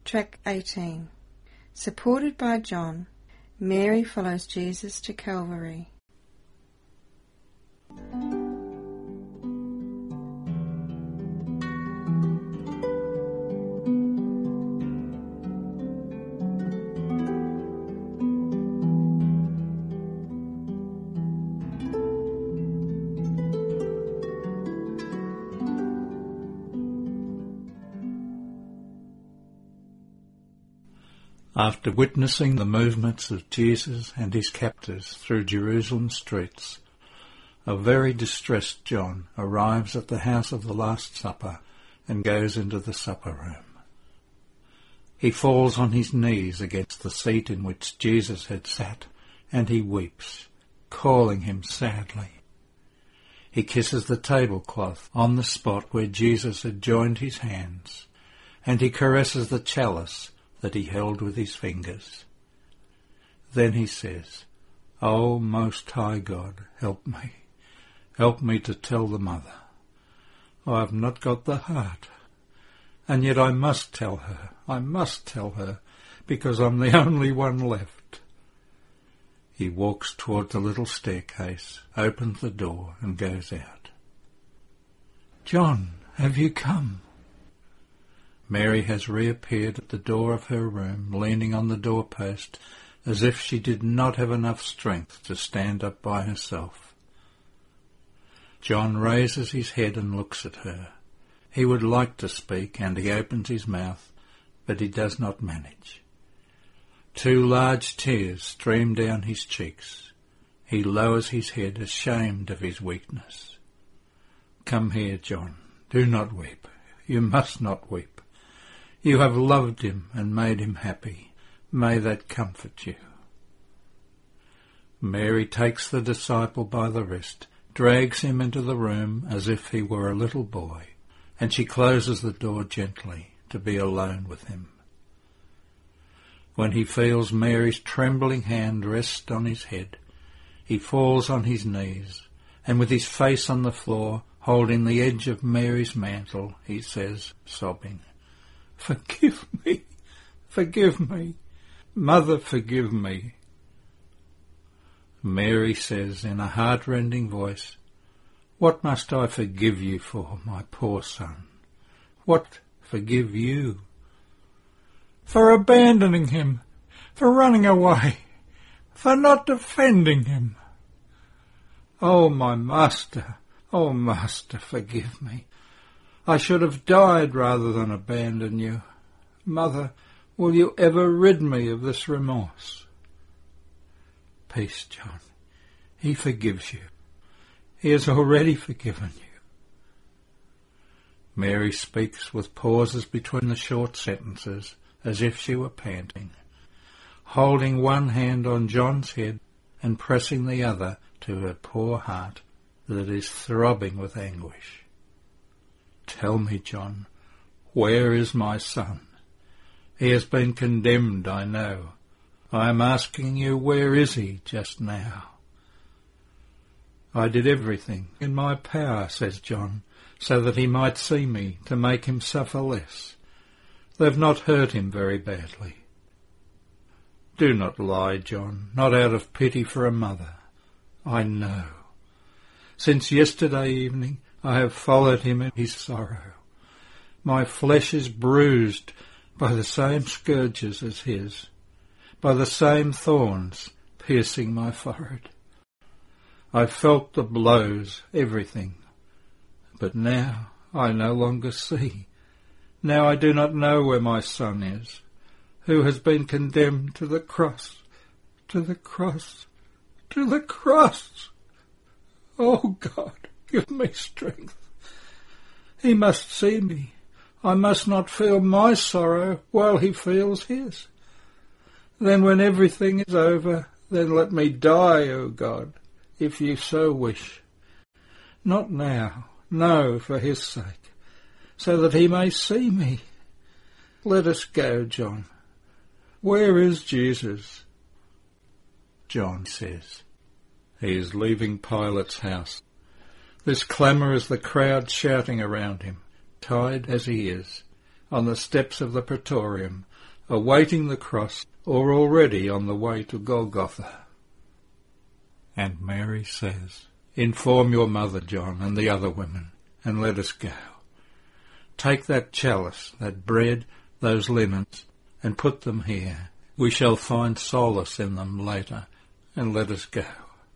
Track 18. Supported by John, Mary follows Jesus to Calvary. After witnessing the movements of Jesus and his captors through Jerusalem's streets, a very distressed John arrives at the house of the Last Supper and goes into the supper room. He falls on his knees against the seat in which Jesus had sat, and he weeps, calling him sadly. He kisses the tablecloth on the spot where Jesus had joined his hands, and he caresses the chalice that he held with his fingers. Then he says, "O Most High God, help me. Help me to tell the mother. I have not got the heart. And yet I must tell her. I must tell her, because I'm the only one left." He walks toward the little staircase, opens the door, and goes out. "John, have you come?" Mary has reappeared at the door of her room, leaning on the doorpost, as if she did not have enough strength to stand up by herself. John raises his head and looks at her. He would like to speak, and he opens his mouth, but he does not manage. 2 large tears stream down his cheeks. He lowers his head, ashamed of his weakness. "Come here, John. Do not weep. You must not weep. You have loved him and made him happy. May that comfort you." Mary takes the disciple by the wrist, drags him into the room as if he were a little boy, and she closes the door gently to be alone with him. When he feels Mary's trembling hand rest on his head, he falls on his knees, and with his face on the floor, holding the edge of Mary's mantle, he says, sobbing, "Forgive me, forgive me. Mother, forgive me." Mary says in a heart-rending voice, "What must I forgive you for, my poor son? What forgive you?" "For abandoning him, for running away, for not defending him." "Oh, my master, oh, master, forgive me. I should have died rather than abandon you. Mother, will you ever rid me of this remorse?" "Peace, John. He forgives you. He has already forgiven you." Mary speaks with pauses between the short sentences, as if she were panting, holding one hand on John's head and pressing the other to her poor heart that is throbbing with anguish. "Tell me, John, where is my son? He has been condemned, I know. I am asking you, where is he just now?" "I did everything in my power," says John, "so that he might see me, to make him suffer less. They've not hurt him very badly." "Do not lie, John, not out of pity for a mother. I know. Since yesterday evening I have followed him in his sorrow. My flesh is bruised by the same scourges as his, by the same thorns piercing my forehead. I felt the blows, everything. But now I no longer see. Now I do not know where my son is, who has been condemned to the cross, to the cross, to the cross. Oh God, give me strength. He must see me. I must not feel my sorrow while he feels his. Then when everything is over, then let me die, O God, if you so wish. Not now, no, for his sake, so that he may see me. Let us go, John. Where is Jesus?" John says. He is leaving Pilate's house. This clamour is the crowd shouting around him, tied as he is, on the steps of the Praetorium, awaiting the cross, or already on the way to Golgotha. And Mary says, "Inform your mother, John, and the other women, and let us go. Take that chalice, that bread, those linens, and put them here. We shall find solace in them later, and let us go."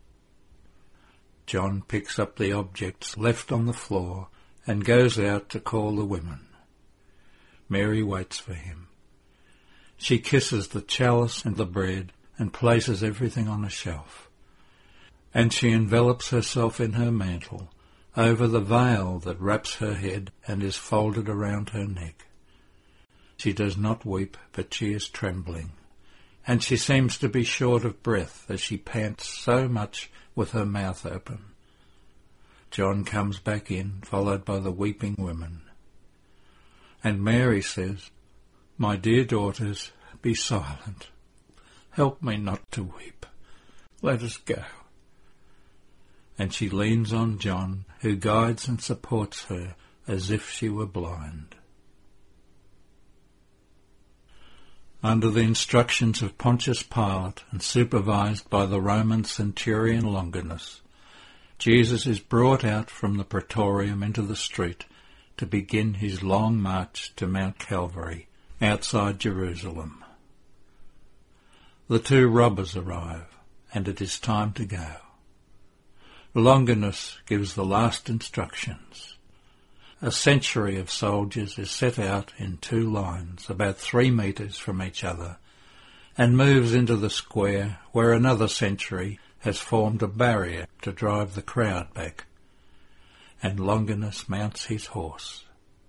John picks up the objects left on the floor and goes out to call the women. Mary waits for him. She kisses the chalice and the bread and places everything on a shelf. And she envelops herself in her mantle, over the veil that wraps her head and is folded around her neck. She does not weep, but she is trembling, and she seems to be short of breath as she pants so much with her mouth open. John comes back in, followed by the weeping women. And Mary says, "My dear daughters, be silent. Help me not to weep. Let us go." And she leans on John, who guides and supports her as if she were blind. Under the instructions of Pontius Pilate and supervised by the Roman centurion Longinus, Jesus is brought out from the praetorium into the street to begin his long march to Mount Calvary, outside Jerusalem. The two robbers arrive, and it is time to go. Longinus gives the last instructions. A century of soldiers is set out in two lines, about 3 metres from each other, and moves into the square where another century has formed a barrier to drive the crowd back, and Longinus mounts his horse.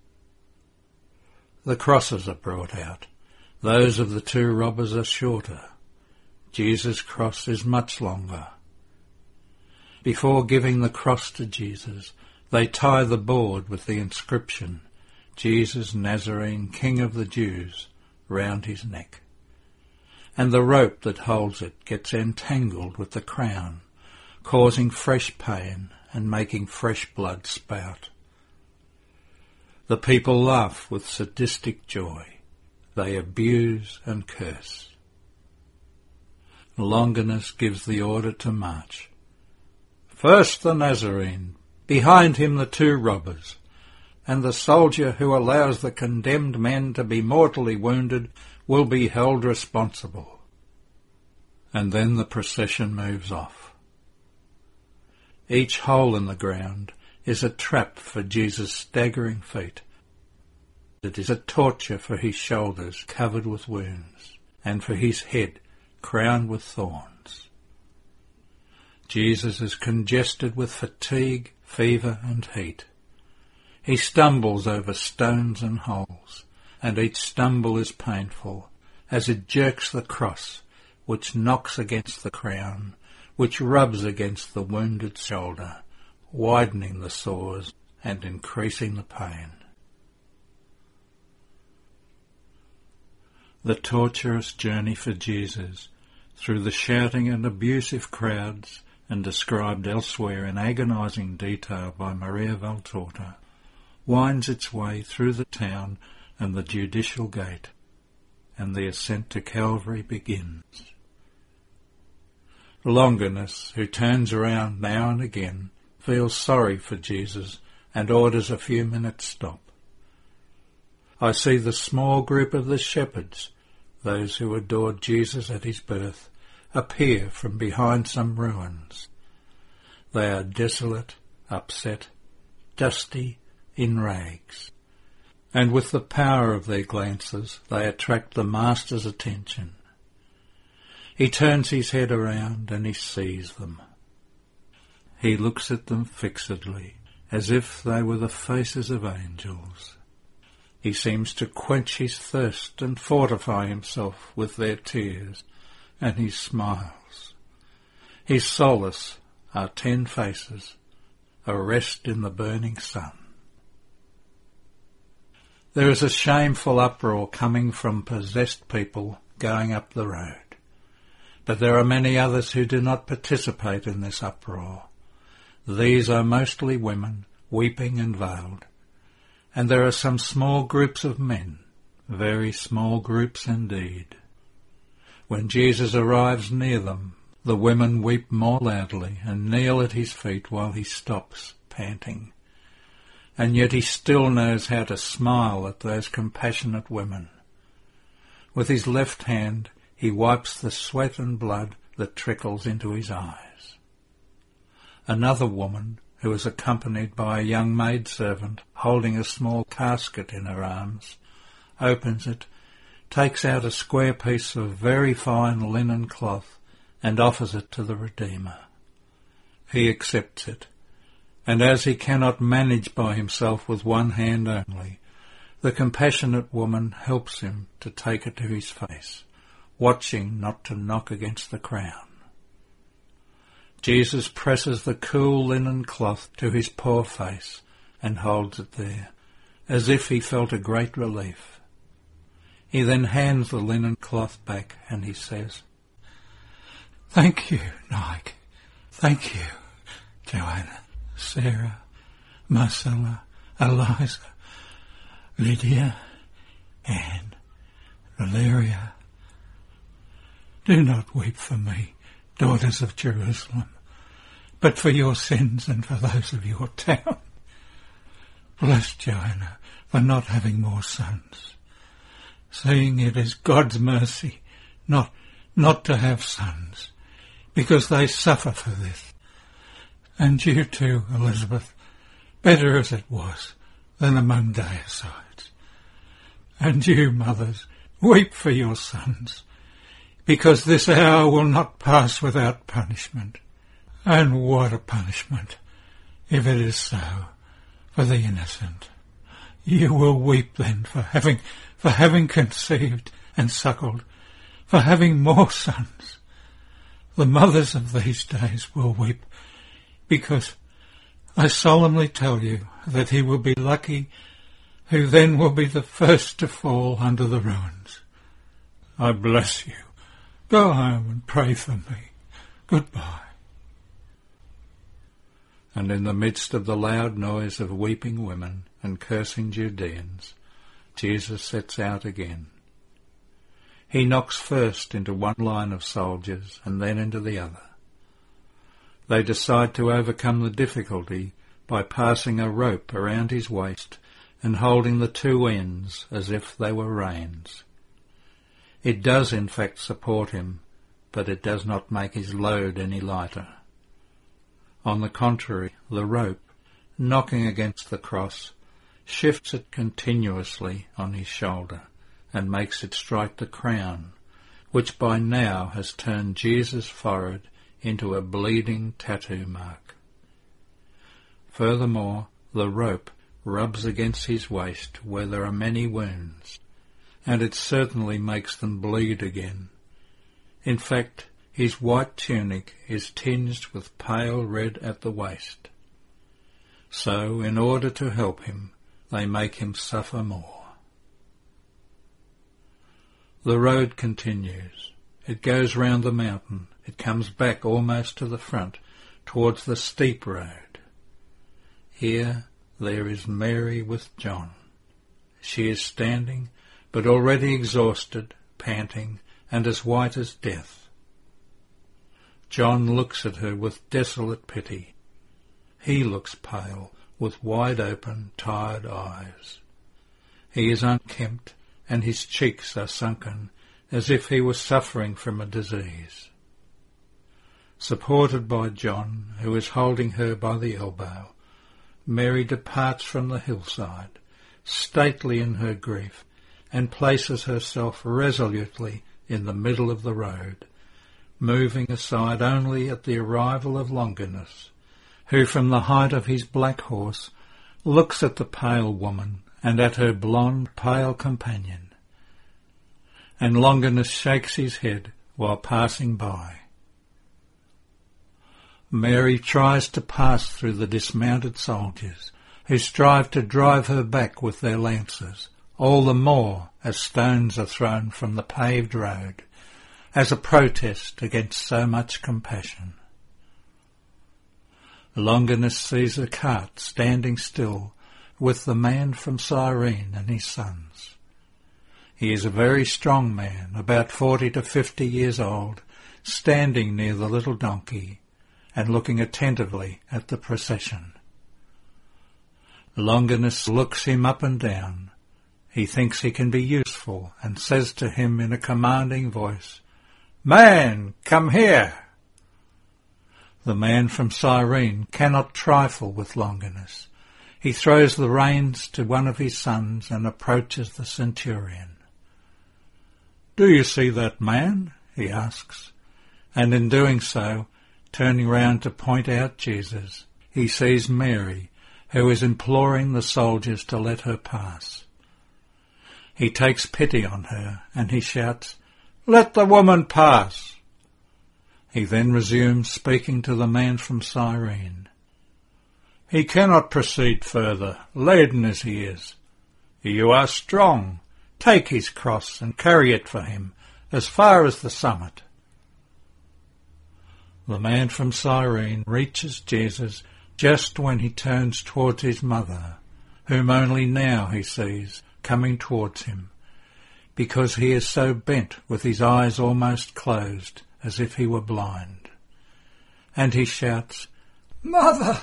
The crosses are brought out. Those of the two robbers are shorter. Jesus' cross is much longer. Before giving the cross to Jesus, they tie the board with the inscription, "Jesus Nazarene, King of the Jews," round his neck. And the rope that holds it gets entangled with the crown, causing fresh pain and making fresh blood spout. The people laugh with sadistic joy. They abuse and curse. Longinus gives the order to march. First the Nazarene, behind him the two robbers, and the soldier who allows the condemned men to be mortally wounded will be held responsible. And then the procession moves off. Each hole in the ground is a trap for Jesus' staggering feet. It is a torture for his shoulders covered with wounds, and for his head crowned with thorns. Jesus is congested with fatigue, fever and heat. He stumbles over stones and holes, and each stumble is painful, as it jerks the cross, which knocks against the crown, which rubs against the wounded shoulder, widening the sores and increasing the pain. The torturous journey for Jesus, through the shouting and abusive crowds, and described elsewhere in agonizing detail by Maria Valtorta, winds its way through the town and the judicial gate, and the ascent to Calvary begins. Longinus, who turns around now and again, feels sorry for Jesus and orders a few minutes' stop. I see the small group of the shepherds, those who adored Jesus at his birth, appear from behind some ruins. They are desolate, upset, dusty, in rags, and with the power of their glances they attract the master's attention. He turns his head around and he sees them. He looks at them fixedly, as if they were the faces of angels. He seems to quench his thirst and fortify himself with their tears, and he smiles. His solace are 10 faces, a rest in the burning sun. There is a shameful uproar coming from possessed people going up the road. But there are many others who do not participate in this uproar. These are mostly women, weeping and veiled, and there are some small groups of men, very small groups indeed. When Jesus arrives near them, the women weep more loudly and kneel at his feet while he stops, panting. And yet he still knows how to smile at those compassionate women. With his left hand he wipes the sweat and blood that trickles into his eyes. Another woman, who is accompanied by a young maidservant holding a small casket in her arms, opens it, takes out a square piece of very fine linen cloth and offers it to the Redeemer. He accepts it, and as he cannot manage by himself with one hand only, the compassionate woman helps him to take it to his face, watching not to knock against the crown. Jesus presses the cool linen cloth to his poor face and holds it there, as if he felt a great relief. He then hands the linen cloth back and he says, "Thank you, Nike. Thank you, Joanna, Sarah, Marcella, Eliza, Lydia, Anne, Valeria. Do not weep for me, daughters of Jerusalem, but for your sins and for those of your town. Bless Joanna for not having more sons, seeing it is God's mercy not to have sons, because they suffer for this. And you too, Elizabeth, better as it was than among deicides. And you, mothers, weep for your sons, because this hour will not pass without punishment. And what a punishment, if it is so, for the innocent. You will weep then for having conceived and suckled, for having more sons. The mothers of these days will weep, because I solemnly tell you that he will be lucky who then will be the first to fall under the ruins. I bless you. Go home and pray for me. Goodbye." And in the midst of the loud noise of weeping women and cursing Judeans, Jesus sets out again. He knocks first into one line of soldiers and then into the other. They decide to overcome the difficulty by passing a rope around his waist and holding the two ends as if they were reins. It does in fact support him, but it does not make his load any lighter. On the contrary, the rope, knocking against the cross, shifts it continuously on his shoulder and makes it strike the crown, which by now has turned Jesus' forehead into a bleeding tattoo mark. Furthermore, the rope rubs against his waist where there are many wounds, and it certainly makes them bleed again. In fact, his white tunic is tinged with pale red at the waist. So, in order to help him, they make him suffer more. The road continues. It goes round the mountain. It comes back almost to the front, towards the steep road. Here there is Mary with John. She is standing, but already exhausted, panting, and as white as death. John looks at her with desolate pity. He looks pale, with wide-open, tired eyes. He is unkempt, and his cheeks are sunken, as if he were suffering from a disease. Supported by John, who is holding her by the elbow, Mary departs from the hillside, stately in her grief, and places herself resolutely in the middle of the road, moving aside only at the arrival of Longinus, who from the height of his black horse looks at the pale woman and at her blonde, pale companion. And Longinus shakes his head while passing by. Mary tries to pass through the dismounted soldiers, who strive to drive her back with their lances, all the more as stones are thrown from the paved road, as a protest against so much compassion. Longinus sees a cart standing still with the man from Cyrene and his sons. He is a very strong man, about 40 to 50 years old, standing near the little donkey and looking attentively at the procession. Longinus looks him up and down. He thinks he can be useful and says to him in a commanding voice, "Man, come here!" The man from Cyrene cannot trifle with Longinus. He throws the reins to one of his sons and approaches the centurion. "Do you see that man?" he asks, and in doing so, turning round to point out Jesus, he sees Mary, who is imploring the soldiers to let her pass. He takes pity on her, and he shouts, "Let the woman pass!" He then resumes speaking to the man from Cyrene. "He cannot proceed further, laden as he is. You are strong. Take his cross and carry it for him as far as the summit." The man from Cyrene reaches Jesus just when he turns towards his mother, whom only now he sees coming towards him, because he is so bent with his eyes almost closed, as if he were blind. And he shouts, "Mother!"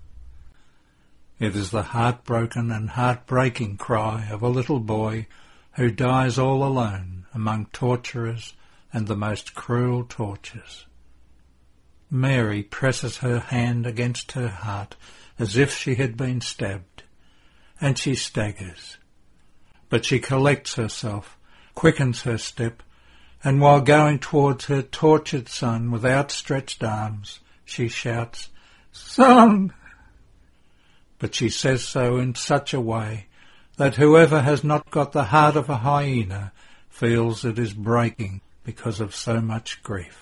It is the heartbroken and heartbreaking cry of a little boy who dies all alone among torturers and the most cruel tortures. Mary presses her hand against her heart as if she had been stabbed, and she staggers. But she collects herself, quickens her step, and while going towards her tortured son with outstretched arms, she shouts, "Son!" But she says so in such a way that whoever has not got the heart of a hyena feels it is breaking because of so much grief.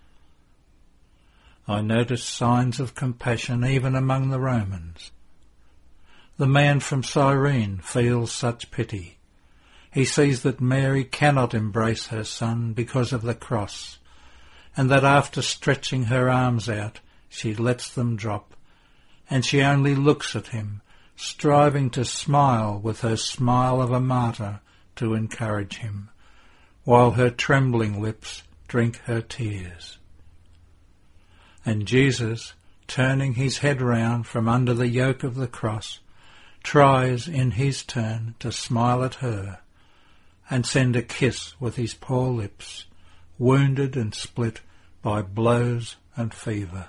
I notice signs of compassion even among the Romans. The man from Cyrene feels such pity. He sees that Mary cannot embrace her son because of the cross, and that after stretching her arms out, she lets them drop, and she only looks at him, striving to smile with her smile of a martyr to encourage him, while her trembling lips drink her tears. And Jesus, turning his head round from under the yoke of the cross, tries in his turn to smile at her and send a kiss with his poor lips, wounded and split by blows and fever.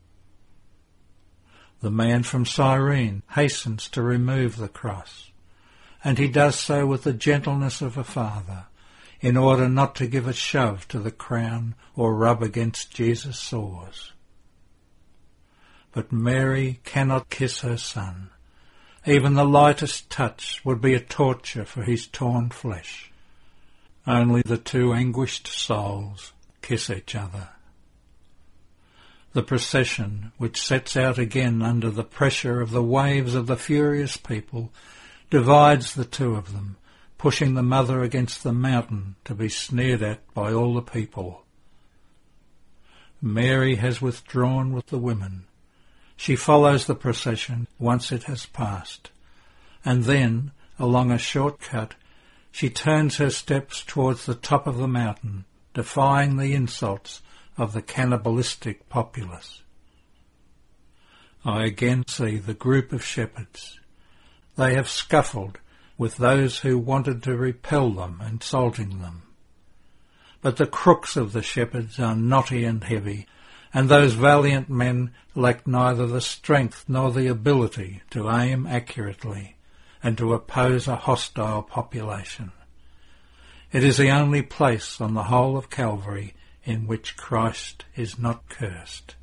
The man from Cyrene hastens to remove the cross, and he does so with the gentleness of a father, in order not to give a shove to the crown or rub against Jesus' sores. But Mary cannot kiss her son. Even the lightest touch would be a torture for his torn flesh. Only the two anguished souls kiss each other. The procession, which sets out again under the pressure of the waves of the furious people, divides the two of them, pushing the mother against the mountain to be sneered at by all the people. Mary has withdrawn with the women. She follows the procession once it has passed, and then, along a short cut, she turns her steps towards the top of the mountain, defying the insults of the cannibalistic populace. I again see the group of shepherds. They have scuffled with those who wanted to repel them, insulting them. But the crooks of the shepherds are knotty and heavy, and those valiant men lack neither the strength nor the ability to aim accurately and to oppose a hostile population. It is the only place on the whole of Calvary in which Christ is not cursed.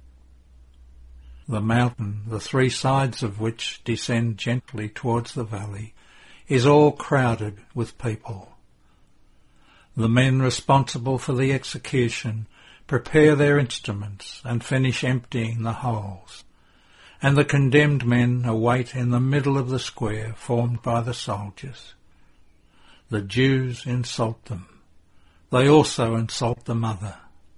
The mountain, the three sides of which descend gently towards the valley, is all crowded with people. The men responsible for the execution prepare their instruments and finish emptying the holes, and the condemned men await in the middle of the square formed by the soldiers. The Jews insult them. They also insult the mother.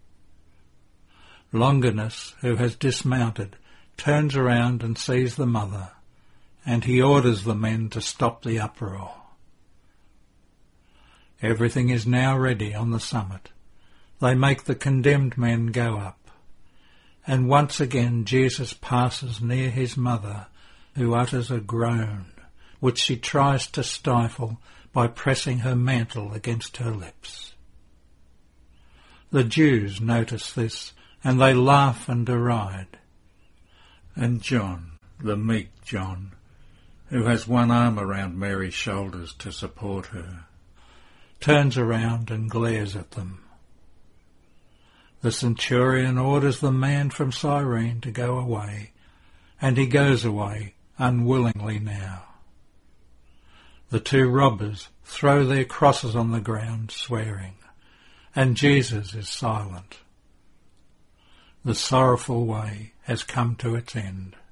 Longinus, who has dismounted, turns around and sees the mother, and he orders the men to stop the uproar. Everything is now ready on the summit. They make the condemned men go up. And once again Jesus passes near his mother, who utters a groan, which she tries to stifle by pressing her mantle against her lips. The Jews notice this, and they laugh and deride. And John, the meek John, who has one arm around Mary's shoulders to support her, turns around and glares at them. The centurion orders the man from Cyrene to go away, and he goes away unwillingly now. The two robbers throw their crosses on the ground, swearing, and Jesus is silent. The sorrowful way has come to its end.